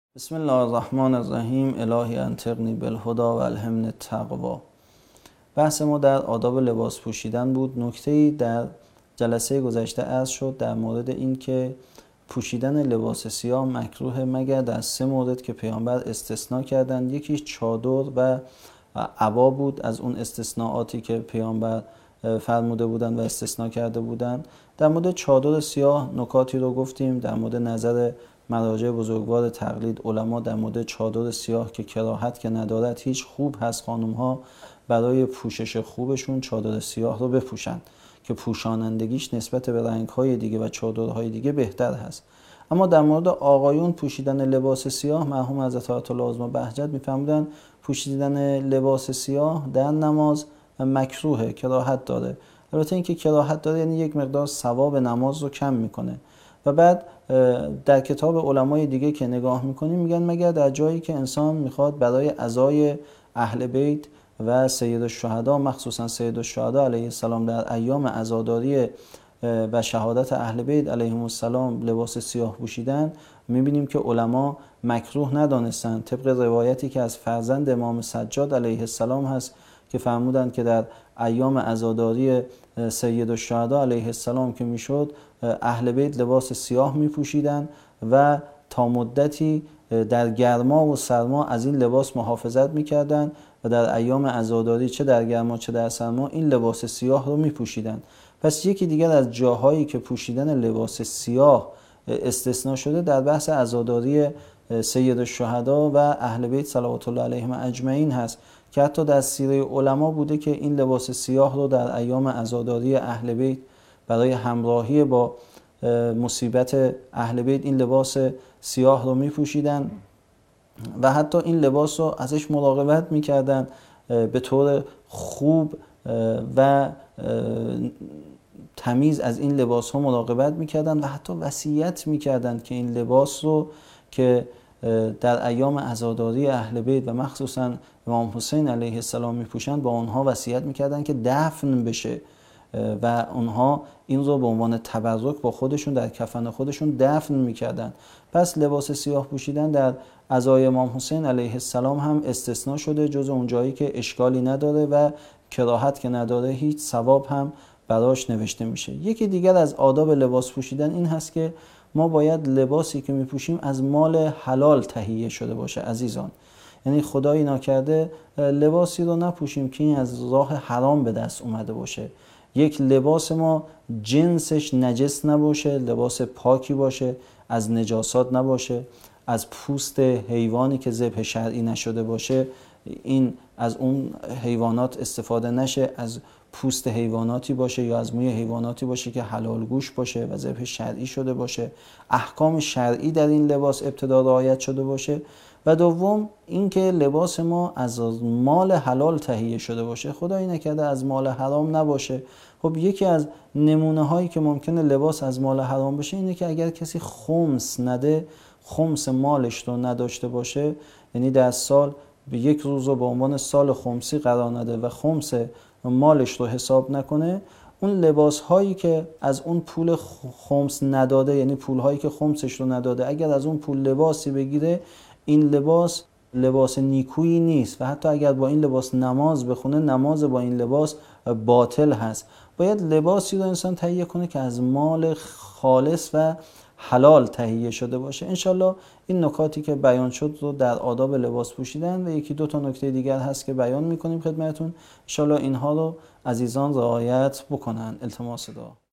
بسم الله الرحمن الرحیم. الهی انطقنی بالهدی و الهمنی التقوی. بحث ما در آداب لباس پوشیدن بود. نکته‌ای در جلسه گذشته عرض شد در مورد این که پوشیدن لباس سیاه مکروه مگر در 3 مورد که پیامبر استثناء کردند. یکیش چادر و عبا بود از اون استثناءاتی که پیامبر فرموده بودند و استثناء کرده بودند. در مورد چادر سیاه نکاتی رو گفتیم، در مورد نظر مراجع بزرگوار تقلید علما در مورد چادر سیاه که کراهت که ندارد، هیچ خوب هست خانم ها برای پوشش خوبشون چادر سیاه رو بپوشن که پوشانندگیش نسبت به رنگ های دیگه و چادرهای دیگه بهتر هست. اما در مورد آقایون پوشیدن لباس سیاه، مرحوم حضرت آیت الله عظمی بهجت می‌فرمودن پوشیدن لباس سیاه در نماز مکروهه، کراهت داره. البته این که کراهت داره یعنی یک مقدار ثواب نماز رو کم میکنه. و بعد در کتاب علمای دیگه که نگاه میکنیم میگن مگر در جایی که انسان میخواد برای عزای اهل بیت و سید الشهدا، مخصوصا سید الشهدا علیه السلام در ایام عزاداری و شهادت اهل بیت علیهم السلام لباس سیاه پوشیدن، میبینیم که علما مکروه ندانستن. طبق روایتی که از فرزند امام سجاد علیه السلام هست که فرمودند که در ایام عزاداری سید الشهدا علیه السلام که میشد اهل بیت لباس سیاه میپوشیدن و تا مدتی در گرما و سرما از این لباس محافظت میکردن و در ایام عزاداری چه در گرما چه در سرما این لباس سیاه رو میپوشیدن. پس یکی دیگر از جاهایی که پوشیدن لباس سیاه استثناء شده در بحث عزاداری سید الشهدا و اهل بیت صلوات الله علیهم اجمعین هست که حتی در سیره علما بوده که این لباس سیاه رو در ایام عزاداری اهل بیت برای همراهی با مصیبت اهل بیت این لباس سیاه رو می پوشیدن و حتی این لباس رو ازش مراقبت می کردن، به طور خوب و تمیز از این لباس ها مراقبت می کردن و حتی وصیت می کردن که این لباس رو که در ایام عزاداری اهل بیت و مخصوصا امام حسین علیه السلام میپوشند با اونها وصیت میکردن که دفن بشه و اونها این رو به عنوان تبرک با خودشون در کفن خودشون دفن میکردن. پس لباس سیاه پوشیدن در عزای امام حسین علیه السلام هم استثناء شده، جز اون جایی که اشکالی نداره و کراهت که نداره، هیچ ثواب هم براش نوشته میشه. یکی دیگر از آداب لباس پوشیدن این هست که ما باید لباسی که میپوشیم از مال حلال تهیه شده باشه عزیزان. یعنی خدایی ناکرده لباسی رو نپوشیم که این از راه حرام به دست اومده باشه. یک لباس ما جنسش نجس نباشه، لباس پاکی باشه، از نجاسات نباشه، از پوست حیوانی که ذبح شرعی نشده باشه این از اون حیوانات استفاده نشه، از پوست حیواناتی باشه یا از موی حیواناتی باشه که حلال گوش باشه و ذبح شرعی شده باشه، احکام شرعی در این لباس ابتدا رعایت شده باشه. و دوم اینکه لباس ما از مال حلال تهیه شده باشه، خدایی نکرده از مال حرام نباشه. خب یکی از نمونه هایی که ممکنه لباس از مال حرام باشه اینه که اگر کسی خمس نده، خمس مالش رو نداشته باشه، یعنی در سال به یک روز رو به عنوان سال خمسی قرار نده و خمس مالش رو حساب نکنه، اون لباس هایی که از اون پول خمس نداده، یعنی پول هایی که خمسش رو نداده، اگر از اون پول لباسی بگیره، این لباس نیکویی نیست و حتی اگر با این لباس نماز بخونه، نماز با این لباس باطل هست. باید لباسی رو انسان تهیه کنه که از مال خالص و حلال تهیه شده باشه. انشالله این نکاتی که بیان شد رو در آداب لباس پوشیدن و یکی دو تا نکته دیگر هست که بیان میکنیم خدمتتون. انشالله اینها رو عزیزان رعایت بکنن. التماس دعا.